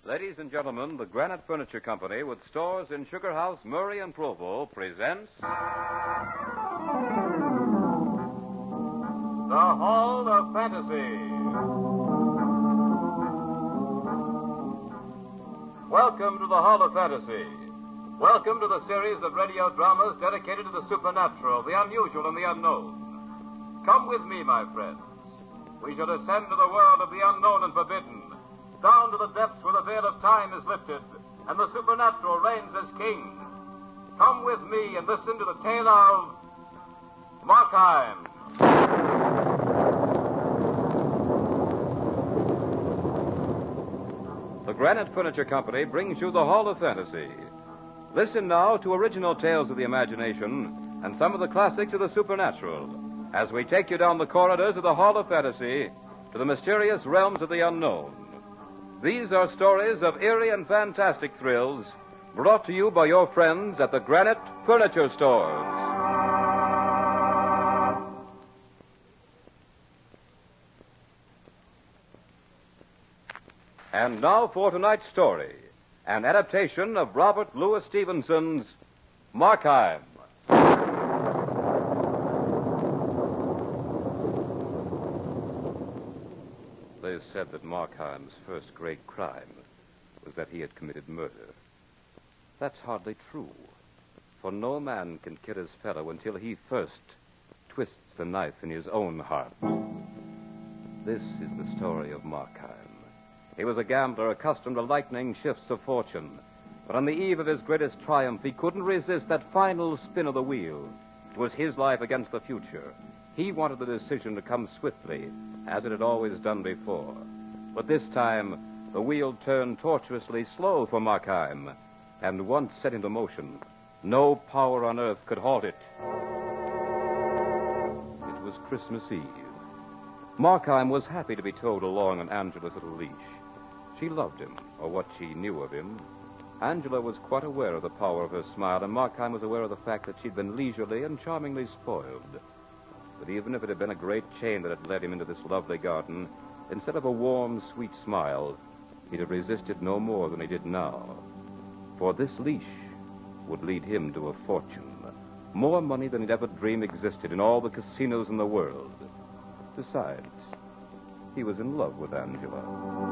Ladies and gentlemen, the Granite Furniture Company, with stores in Sugar House, Murray, and Provo, presents... The Hall of Fantasy. Welcome to the Hall of Fantasy. Welcome to the series of radio dramas dedicated to the supernatural, the unusual, and the unknown. Come with me, my friends. We shall ascend to the world of the unknown and forbidden, down to the depths where the veil of time is lifted and the supernatural reigns as king. Come with me and listen to the tale of Markheim. The Granite Furniture Company brings you the Hall of Fantasy. Listen now to original tales of the imagination and some of the classics of the supernatural as we take you down the corridors of the Hall of Fantasy to the mysterious realms of the unknown. These are stories of eerie and fantastic thrills brought to you by your friends at the Granite Furniture Stores. And now for tonight's story, an adaptation of Robert Louis Stevenson's Markheim. They said that Markheim's first great crime was that he had committed murder. That's hardly true, for no man can kill his fellow until he first twists the knife in his own heart. This is the story of Markheim. He was a gambler accustomed to lightning shifts of fortune, but on the eve of his greatest triumph, he couldn't resist that final spin of the wheel. It was his life against the future. He wanted the decision to come swiftly, as it had always done before. But this time, the wheel turned tortuously slow for Markheim, and once set into motion, no power on earth could halt it. It was Christmas Eve. Markheim was happy to be towed along on Angela's little leash. She loved him, or what she knew of him. Angela was quite aware of the power of her smile, and Markheim was aware of the fact that she'd been leisurely and charmingly spoiled. But even if it had been a great chain that had led him into this lovely garden, instead of a warm, sweet smile, he'd have resisted no more than he did now. For this leash would lead him to a fortune. More money than he'd ever dreamed existed in all the casinos in the world. Besides, he was in love with Angela.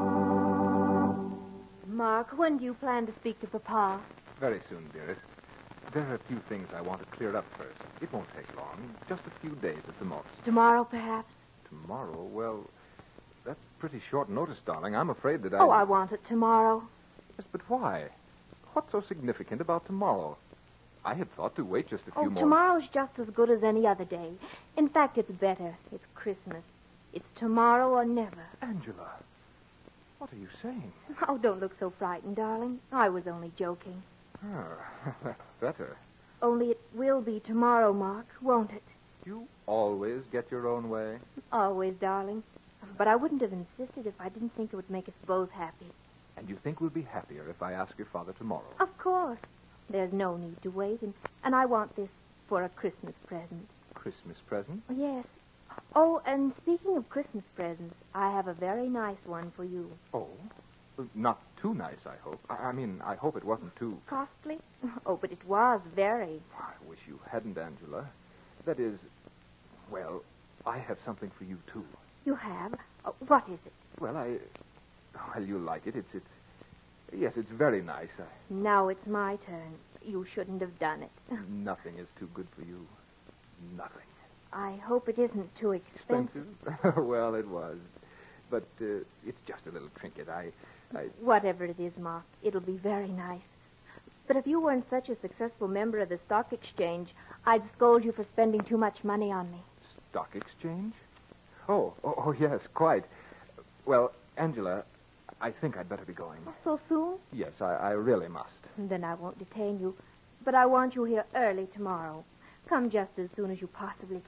Mark, when do you plan to speak to Papa? Very soon, dearest. There are a few things I want to clear up first. It won't take long. Just a few days at the most. Tomorrow, perhaps? Tomorrow? Well, that's pretty short notice, darling. I'm afraid that I want it tomorrow. Yes, but why? What's so significant about tomorrow? I had thought to wait just a few more... Tomorrow's just as good as any other day. In fact, it's better. It's Christmas. It's tomorrow or never. Angela, what are you saying? Oh, don't look so frightened, darling. I was only joking. Oh, that's better. Only it will be tomorrow, Mark, won't it? You always get your own way. Always, darling. But I wouldn't have insisted if I didn't think it would make us both happy. And you think we'll be happier if I ask your father tomorrow? Of course. There's no need to wait, and I want this for a Christmas present. Christmas present? Yes. Oh, and speaking of Christmas presents, I have a very nice one for you. Oh? Not too nice, I hope. I mean, I hope it wasn't too... Costly? Oh, but it was very. I wish you hadn't, Angela. That is, well, I have something for you, too. You have? What is it? Well, you'll like it. Yes, it's very nice. Now it's my turn. You shouldn't have done it. Nothing is too good for you. Nothing. I hope it isn't too expensive. Well, it was. But it's just a little trinket. Whatever it is, Mark, it'll be very nice. But if you weren't such a successful member of the stock exchange, I'd scold you for spending too much money on me. Stock exchange? Oh, yes, quite. Well, Angela, I think I'd better be going. So soon? Yes, I really must. Then I won't detain you. But I want you here early tomorrow. Come just as soon as you possibly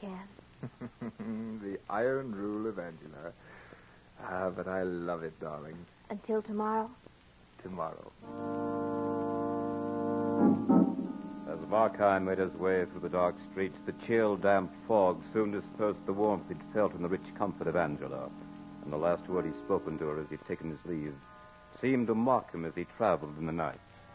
can. The iron rule of Angela. But I love it, darling. Until tomorrow? Tomorrow. As Markheim made his way through the dark streets, the chill, damp fog soon dispersed the warmth he'd felt in the rich comfort of Angela. And the last word he'd spoken to her as he'd taken his leave, seemed to mock him as he traveled in the night.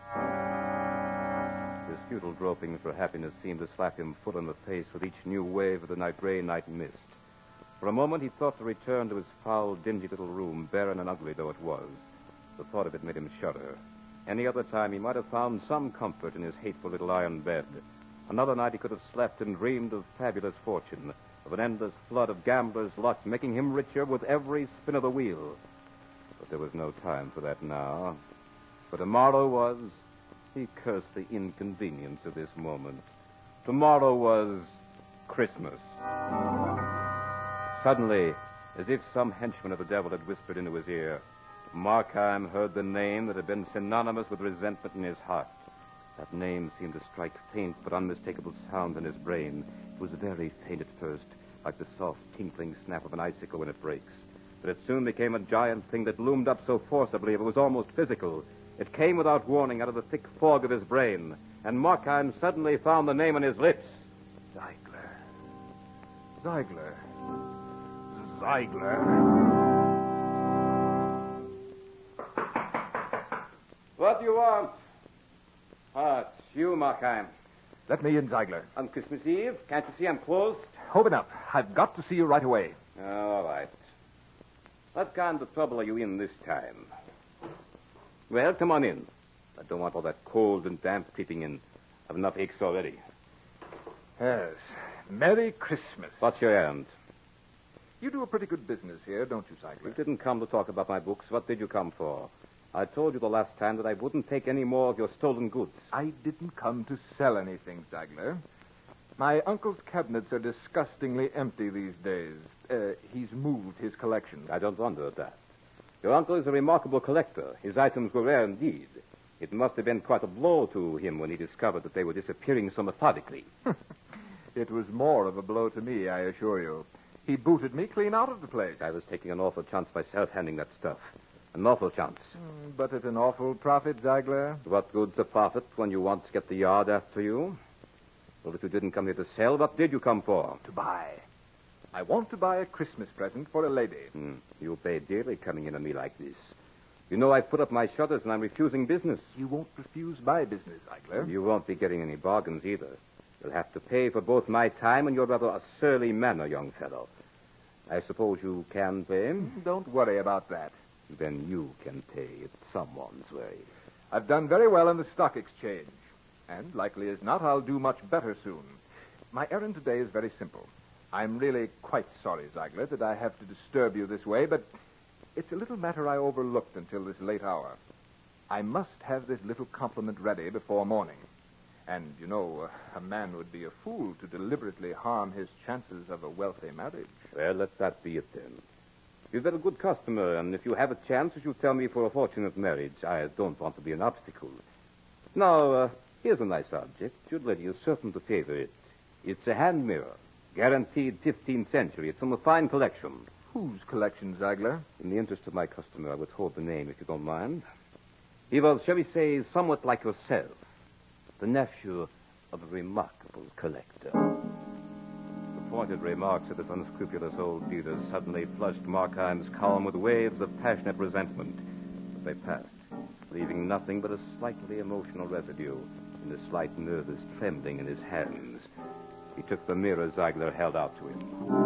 His futile groping for happiness seemed to slap him full in the face with each new wave of the gray night mist. For a moment he thought to return to his foul, dingy little room, barren and ugly though it was. The thought of it made him shudder. Any other time he might have found some comfort in his hateful little iron bed. Another night he could have slept and dreamed of fabulous fortune, of an endless flood of gambler's luck, making him richer with every spin of the wheel. But there was no time for that now. For tomorrow was... He cursed the inconvenience of this moment. Tomorrow was Christmas. Suddenly, as if some henchman of the devil had whispered into his ear, Markheim heard the name that had been synonymous with resentment in his heart. That name seemed to strike faint but unmistakable sound in his brain. It was very faint at first, like the soft, tinkling snap of an icicle when it breaks. But it soon became a giant thing that loomed up so forcibly it was almost physical. It came without warning out of the thick fog of his brain, and Markheim suddenly found the name on his lips. Ziegler. What do you want? It's you, Markheim. Let me in, Ziegler. On Christmas Eve? Can't you see I'm closed? Open up. I've got to see you right away. All right. What kind of trouble are you in this time? Well, come on in. I don't want all that cold and damp creeping in. I've enough aches already. Yes. Merry Christmas. What's your errand? You do a pretty good business here, don't you, Ziegler? You didn't come to talk about my books. What did you come for? I told you the last time that I wouldn't take any more of your stolen goods. I didn't come to sell anything, Ziegler. My uncle's cabinets are disgustingly empty these days. He's moved his collection. I don't wonder at that. Your uncle is a remarkable collector. His items were rare indeed. It must have been quite a blow to him when he discovered that they were disappearing so methodically. It was more of a blow to me, I assure you. He booted me clean out of the place. I was taking an awful chance myself handing that stuff. An awful chance. But at an awful profit, Ziegler. What good's a profit when you once get the yard after you? Well, if you didn't come here to sell, what did you come for? To buy. I want to buy a Christmas present for a lady. You pay dearly coming in on me like this. You know I've put up my shutters and I'm refusing business. You won't refuse my business, Ziegler. You won't be getting any bargains either. You'll have to pay for both my time and your rather a surly manner, young fellow. I suppose you can pay? Don't worry about that. Then you can pay it someone's way. I've done very well on the stock exchange. And, likely as not, I'll do much better soon. My errand today is very simple. I'm really quite sorry, Ziegler, that I have to disturb you this way, but it's a little matter I overlooked until this late hour. I must have this little compliment ready before morning. And, you know, a man would be a fool to deliberately harm his chances of a wealthy marriage. Well, let that be it then. You've been a good customer, and if you have a chance, you should tell me for a fortunate marriage. I don't want to be an obstacle. Now, here's a nice object. Your lady is certain to favor it. It's a hand mirror, guaranteed 15th century. It's from a fine collection. Whose collection, Ziegler? In the interest of my customer, I withhold the name, if you don't mind. He was, shall we say, somewhat like yourself, the nephew of a remarkable collector. The pointed remarks of this unscrupulous old dealer suddenly flushed Markheim's calm with waves of passionate resentment. But they passed, leaving nothing but a slightly emotional residue and a slight nervous trembling in his hands. He took the mirror Ziegler held out to him.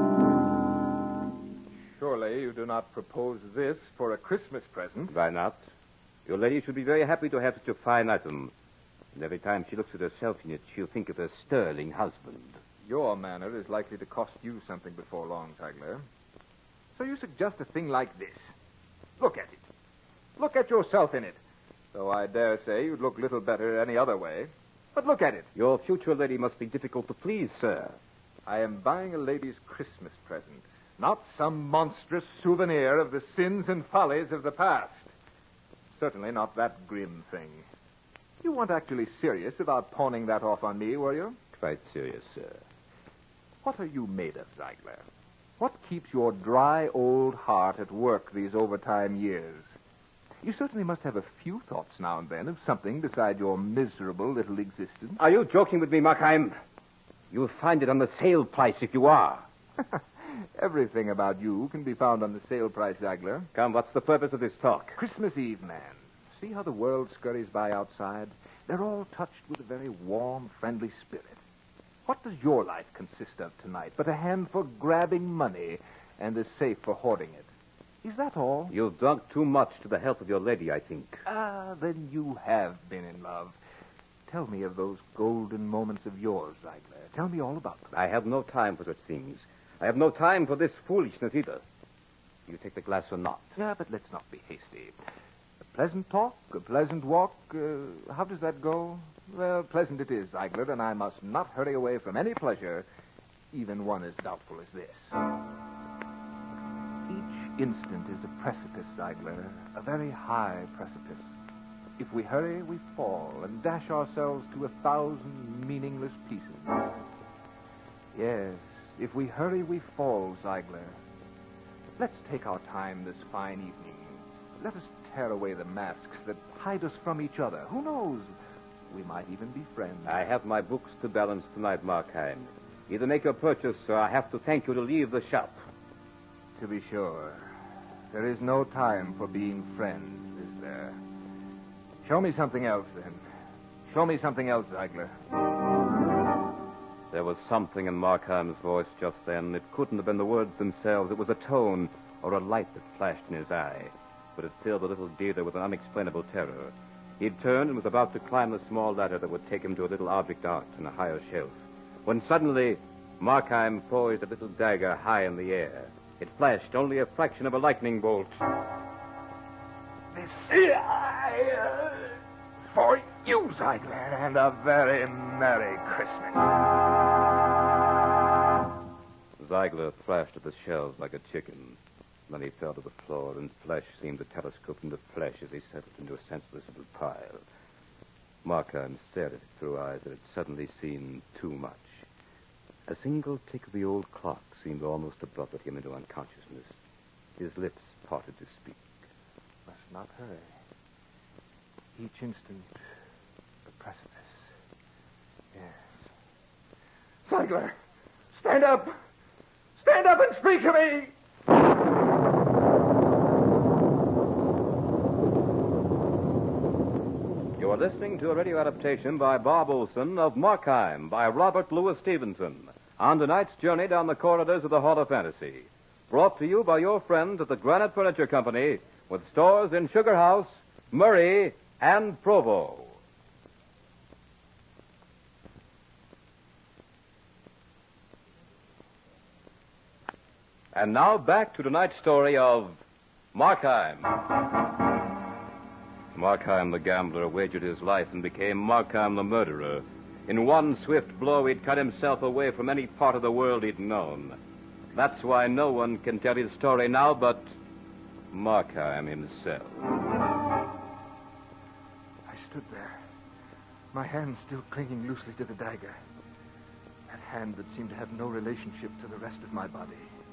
Surely you do not propose this for a Christmas present. Why not? Your lady should be very happy to have such a fine item. And every time she looks at herself in it, she'll think of her sterling husband. Your manner is likely to cost you something before long, Ziegler. So you suggest a thing like this. Look at it. Look at yourself in it. Though I dare say you'd look little better any other way. But look at it. Your future lady must be difficult to please, sir. I am buying a lady's Christmas present, not some monstrous souvenir of the sins and follies of the past. Certainly not that grim thing. You weren't actually serious about pawning that off on me, were you? Quite serious, sir. What are you made of, Ziegler? What keeps your dry old heart at work these overtime years? You certainly must have a few thoughts now and then of something beside your miserable little existence. Are you joking with me, Markheim? You'll find it on the sale price if you are. Everything about you can be found on the sale price, Ziegler. Come, what's the purpose of this talk? Christmas Eve, man. See how the world scurries by outside? They're all touched with a very warm, friendly spirit. What does your life consist of tonight but a hand for grabbing money and a safe for hoarding it? Is that all? You've drunk too much to the health of your lady, I think. Ah, then you have been in love. Tell me of those golden moments of yours, Ziegler. Tell me all about them. I have no time for such things. I have no time for this foolishness either. You take the glass or not? Yeah, but let's not be hasty. A pleasant talk, a pleasant walk. How does that go? Well, pleasant it is, Ziegler, and I must not hurry away from any pleasure, even one as doubtful as this. Each instant is a precipice, Ziegler, a very high precipice. If we hurry, we fall and dash ourselves to 1,000 meaningless pieces. Yes, if we hurry, we fall, Ziegler. Let's take our time this fine evening. Let us tear away the masks that hide us from each other. Who knows? We might even be friends. I have my books to balance tonight, Markheim. Either make your purchase, or I have to thank you to leave the shop. To be sure. There is no time for being friends, is there? Show me something else, then. Show me something else, Ziegler. There was something in Markheim's voice just then. It couldn't have been the words themselves. It was a tone or a light that flashed in his eye. But it filled the little dealer with an unexplainable terror. He'd turned and was about to climb the small ladder that would take him to a little object art in a higher shelf, when suddenly Markheim poised a little dagger high in the air. It flashed only a fraction of a lightning bolt. This is for you, Ziegler, and a very Merry Christmas. Ziegler thrashed at the shelves like a chicken. Then he fell to the floor, and flesh seemed to telescope into flesh as he settled into a senseless little pile. Markheim stared at it through eyes that had suddenly seen too much. A single tick of the old clock seemed almost to buffet him into unconsciousness. His lips parted to speak. Must not hurry. Each instant, a precipice. Yes. Ziegler, stand up! Stand up and speak to me! You are listening to a radio adaptation by Bob Olson of Markheim by Robert Louis Stevenson on tonight's journey down the corridors of the Hall of Fantasy. Brought to you by your friends at the Granite Furniture Company with stores in Sugar House, Murray, and Provo. And now back to tonight's story of Markheim. Markheim the gambler wagered his life and became Markheim the murderer. In one swift blow, he'd cut himself away from any part of the world he'd known. That's why no one can tell his story now but Markheim himself. I stood there, my hand still clinging loosely to the dagger. That hand that seemed to have no relationship to the rest of my body.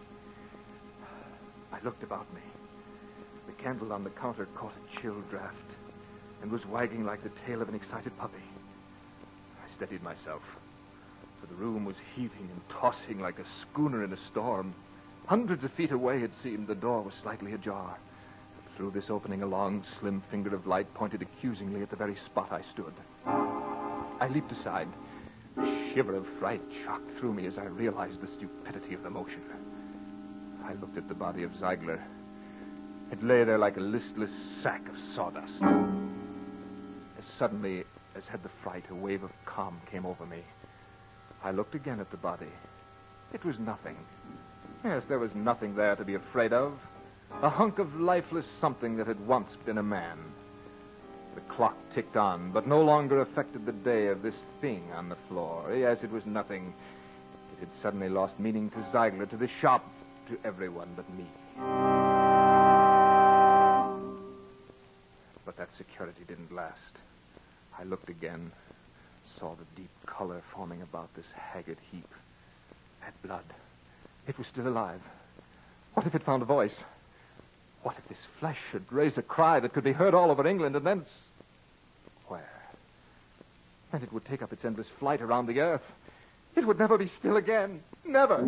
I looked about me. The candle on the counter caught a chill draft and was wagging like the tail of an excited puppy. I steadied myself, for the room was heaving and tossing like a schooner in a storm. Hundreds of feet away, it seemed, the door was slightly ajar. Through this opening, a long, slim finger of light pointed accusingly at the very spot I stood. I leaped aside. A shiver of fright shocked through me as I realized the stupidity of the motion. I looked at the body of Ziegler. It lay there like a listless sack of sawdust. As suddenly as had the fright, a wave of calm came over me. I looked again at the body. It was nothing. Yes, there was nothing there to be afraid of. A hunk of lifeless something that had once been a man. The clock ticked on, but no longer affected the day of this thing on the floor. Yes, it was nothing. It had suddenly lost meaning to Ziegler, to the shop, to everyone but me. But that security didn't last. I looked again, saw the deep color forming about this haggard heap. That blood. It was still alive. What if it found a voice? What if this flesh should raise a cry that could be heard all over England and thence... Where? And it would take up its endless flight around the earth. It would never be still again. Never.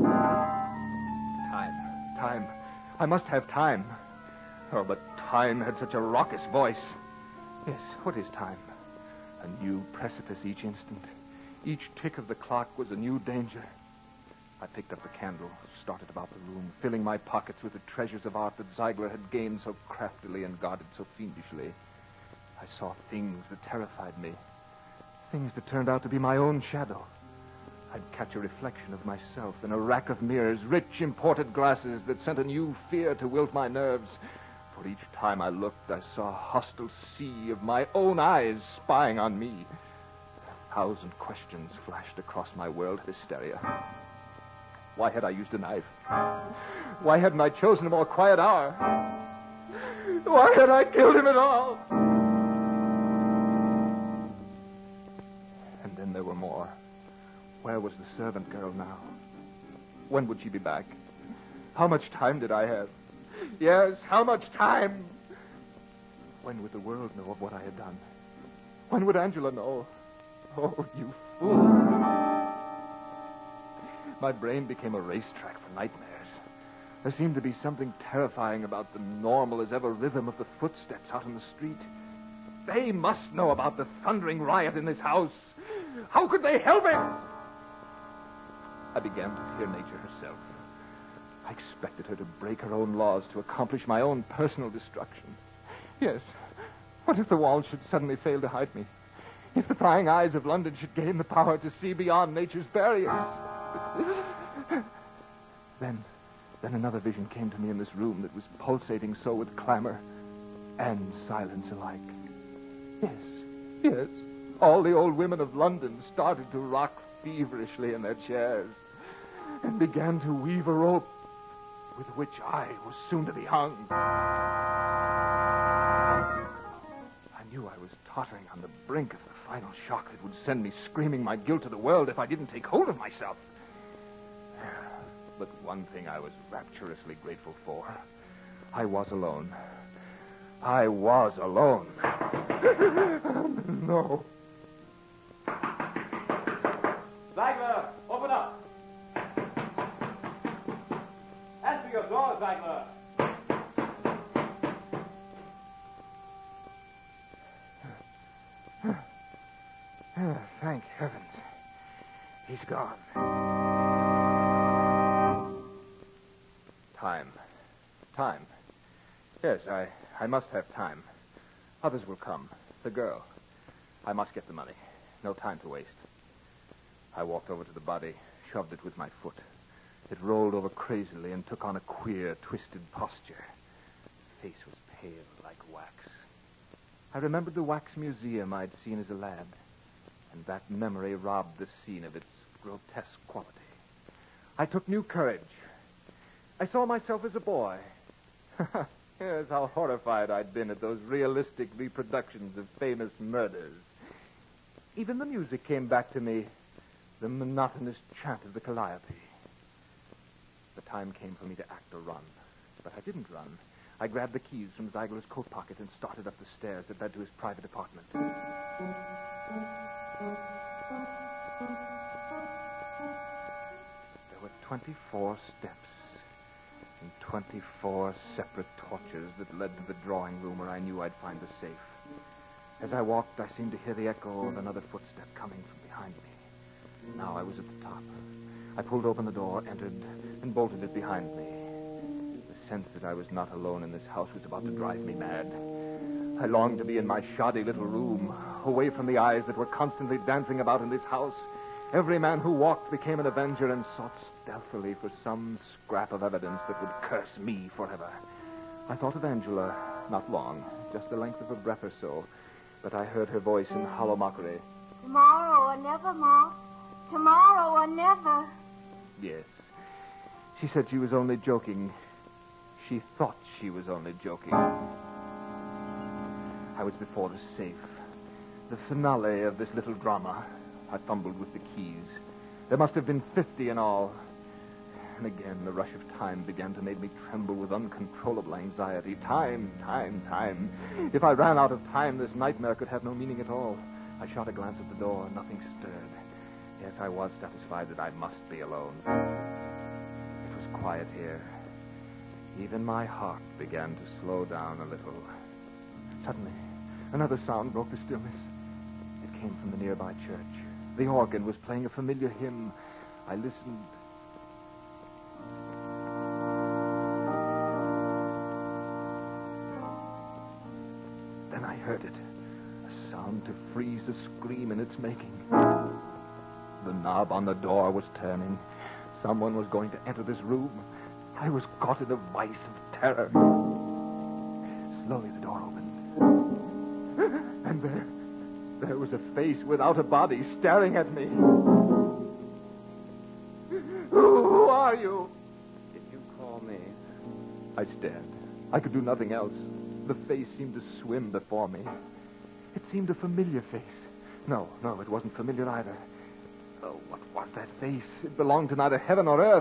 Time. I must have time. Oh, but time had such a raucous voice. Yes, what is time? A new precipice each instant. Each tick of the clock was a new danger. I picked up the candle, started about the room, filling my pockets with the treasures of art that Ziegler had gained so craftily and guarded so fiendishly. I saw things that terrified me, things that turned out to be my own shadow. I'd catch a reflection of myself in a rack of mirrors, rich imported glasses that sent a new fear to wilt my nerves. For each time I looked, I saw a hostile sea of my own eyes spying on me. 1,000 questions flashed across my world of hysteria. Why had I used a knife? Why hadn't I chosen a more quiet hour? Why had I killed him at all? And then there were more. Where was the servant girl now? When would she be back? How much time did I have? Yes, how much time? When would the world know of what I had done? When would Angela know? Oh, you fool. My brain became a racetrack for nightmares. There seemed to be something terrifying about the normal as ever rhythm of the footsteps out in the street. They must know about the thundering riot in this house. How could they help it? I began to fear nature herself. I expected her to break her own laws to accomplish my own personal destruction. Yes. What if the walls should suddenly fail to hide me? If the prying eyes of London should gain the power to see beyond nature's barriers? Then another vision came to me in this room that was pulsating so with clamor and silence alike. Yes. All the old women of London started to rock feverishly in their chairs and began to weave a rope with which I was soon to be hung. I knew I was tottering on the brink of the final shock that would send me screaming my guilt to the world if I didn't take hold of myself. But one thing I was rapturously grateful for. I was alone. I was alone. No. Ziegler, open up. Answer your door, Ziegler. Thank heavens. He's gone. Time. Yes, I must have time. Others will come. The girl. I must get the money. No time to waste. I walked over to the body, shoved it with my foot. It rolled over crazily and took on a queer, twisted posture. The face was pale like wax. I remembered the wax museum I'd seen as a lad, and that memory robbed the scene of its grotesque quality. I took new courage. I saw myself as a boy. Yes, how horrified I'd been at those realistic reproductions of famous murders. Even the music came back to me, the monotonous chant of the Calliope. The time came for me to act or run, but I didn't run. I grabbed the keys from Ziegler's coat pocket and started up the stairs that led to his private apartment. There were 24 steps and 24 separate torches that led to the drawing room where I knew I'd find the safe. As I walked, I seemed to hear the echo of another footstep coming from behind me. Now I was at the top. I pulled open the door, entered, and bolted it behind me. The sense that I was not alone in this house was about to drive me mad. I longed to be in my shoddy little room, away from the eyes that were constantly dancing about in this house. Every man who walked became an avenger and sought stealthily for some scrap of evidence that would curse me forever. I thought of Angela, not long, just the length of a breath or so, but I heard her voice in hollow mockery. Tomorrow or never, Ma. Tomorrow or never. Yes. She said she was only joking. She thought she was only joking. I was before the safe. The finale of this little drama. I fumbled with the keys. There must have been 50 in all. And again, the rush of time began to make me tremble with uncontrollable anxiety. Time. If I ran out of time, this nightmare could have no meaning at all. I shot a glance at the door. Nothing stirred. Yes, I was satisfied that I must be alone. It was quiet here. Even my heart began to slow down a little. Another sound broke the stillness. It came from the nearby church. The organ was playing a familiar hymn. I listened. Then I heard it. A sound to freeze a scream in its making. The knob on the door was turning. Someone was going to enter this room. I was caught in a vice of terror. Slowly the door opened. And there was a face without a body staring at me. Who are you? Did you call me? I stared. I could do nothing else. The face seemed to swim before me. It seemed a familiar face. No, it wasn't familiar either. Oh, what was that face? It belonged to neither heaven nor earth.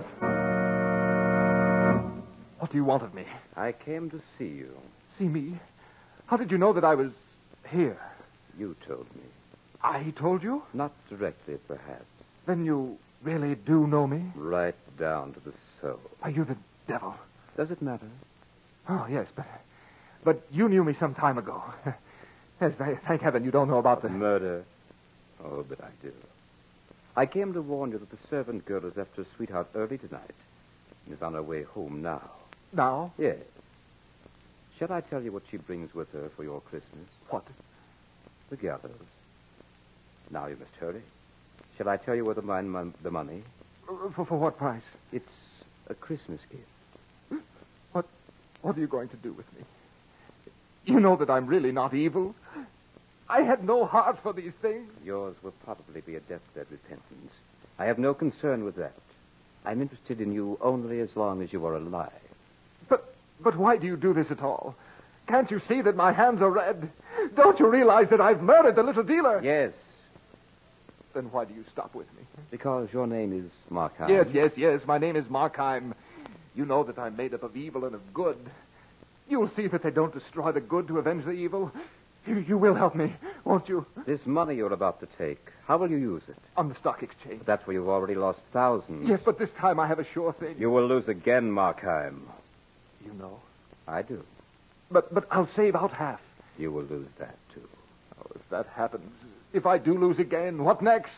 What do you want of me? I came to see you. See me? How did you know that I was here? You told me. I told you? Not directly, perhaps. Then you really do know me? Right down to the soul. Are you the devil? Does it matter? Oh, yes, but you knew me some time ago. Yes, thank heaven you don't know about the... Murder? Oh, but I do. I came to warn you that the servant girl has left her sweetheart early tonight and is on her way home now. Now? Yes. Shall I tell you what she brings with her for your Christmas? What? The gallows. Now you must hurry. Shall I tell you where to find the money? For what price? It's a Christmas gift. What are you going to do with me? You know that I'm really not evil. I had no heart for these things. Yours will probably be a deathbed repentance. I have no concern with that. I'm interested in you only as long as you are alive. But why do you do this at all? Can't you see that my hands are red? Don't you realize that I've murdered the little dealer? Yes. Then why do you stop with me? Because your name is Markheim. Yes. My name is Markheim. You know that I'm made up of evil and of good. You'll see that they don't destroy the good to avenge the evil. You will help me, won't you? This money you're about to take, how will you use it? On the stock exchange. That's where you've already lost thousands. Yes, but this time I have a sure thing. You will lose again, Markheim. You know? I do. But I'll save out half. You will lose that, too. Oh, if that happens, if I do lose again, what next?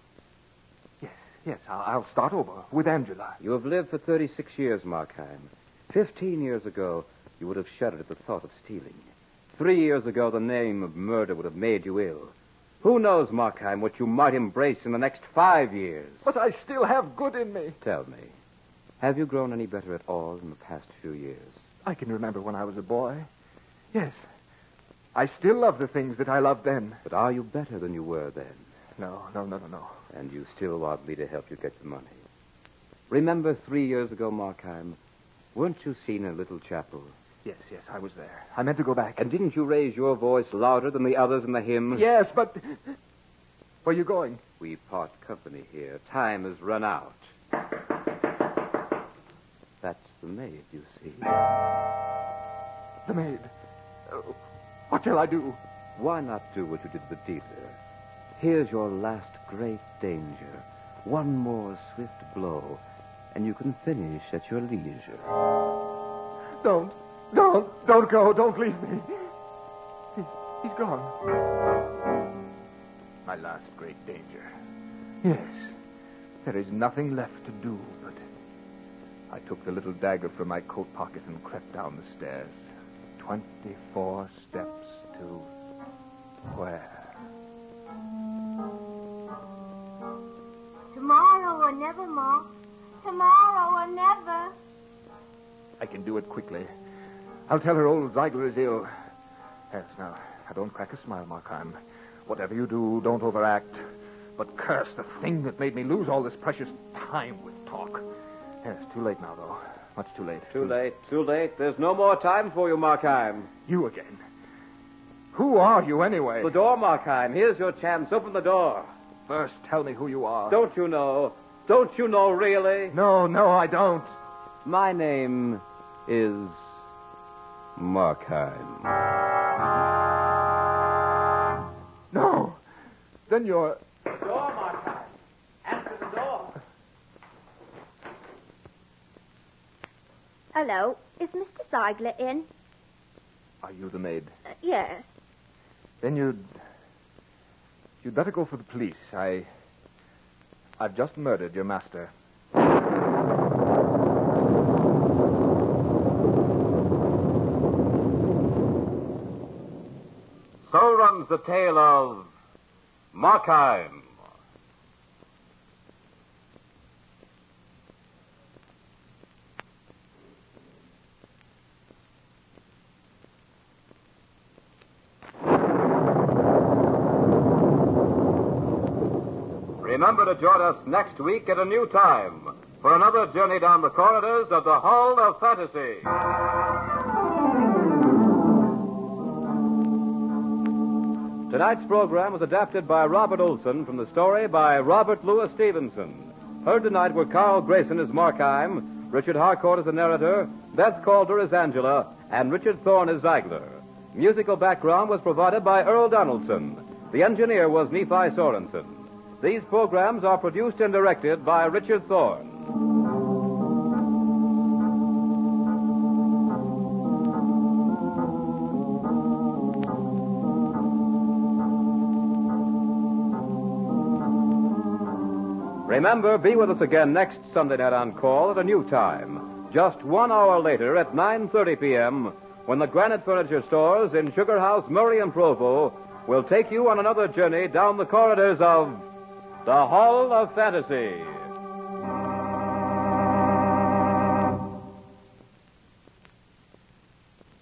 Yes, I'll start over with Angela. You have lived for 36 years, Markheim. 15 years ago, you would have shuddered at the thought of stealing. 3 years ago, the name of murder would have made you ill. Who knows, Markheim, what you might embrace in the next 5 years? But I still have good in me. Tell me, have you grown any better at all in the past few years? I can remember when I was a boy. Yes. I still love the things that I loved then. But are you better than you were then? No. And you still want me to help you get the money. Remember 3 years ago, Markheim, weren't you seen in a little chapel? Yes, I was there. I meant to go back. And didn't you raise your voice louder than the others in the hymn? Yes, but... Where are you going? We part company here. Time has run out. That's the maid, you see. The maid. What shall I do? Why not do what you did with the dealer? Here's your last great danger. One more swift blow, and you can finish at your leisure. Don't go. Don't leave me. He's gone. My last great danger. Yes. There is nothing left to do but... I took the little dagger from my coat pocket and crept down the stairs. 24 steps to... where? Tomorrow or never, Ma. Tomorrow or never. I can do it quickly. I'll tell her old Ziegler is ill. Yes, now don't crack a smile, Markheim. Whatever you do, don't overact. But curse the thing that made me lose all this precious time with talk. Yes, too late now, though. Much too late. Too late. There's no more time for you, Markheim. You again. Who are you, anyway? The door, Markheim. Here's your chance. Open the door. First, tell me who you are. Don't you know? Don't you know, really? No, I don't. My name is Markheim. No. Then you're... Door, Markheim. Answer the door. Hello. Is Mr. Ziegler in? Are you the maid? Yes. Then you'd better go for the police. I've just murdered your master. So runs the tale of Markheim. Remember to join us next week at a new time for another journey down the corridors of the Hall of Fantasy. Tonight's program was adapted by Robert Olson from the story by Robert Louis Stevenson. Heard tonight were Carl Grayson as Markheim, Richard Harcourt as the narrator, Beth Calder as Angela, and Richard Thorne as Ziegler. Musical background was provided by Earl Donaldson. The engineer was Nephi Sorensen. These programs are produced and directed by Richard Thorne. Remember, be with us again next Sunday night on call at a new time, just 1 hour later at 9:30 p.m., when the Granite Furniture Stores in Sugar House, Murray and Provo will take you on another journey down the corridors of the Hall of Fantasy.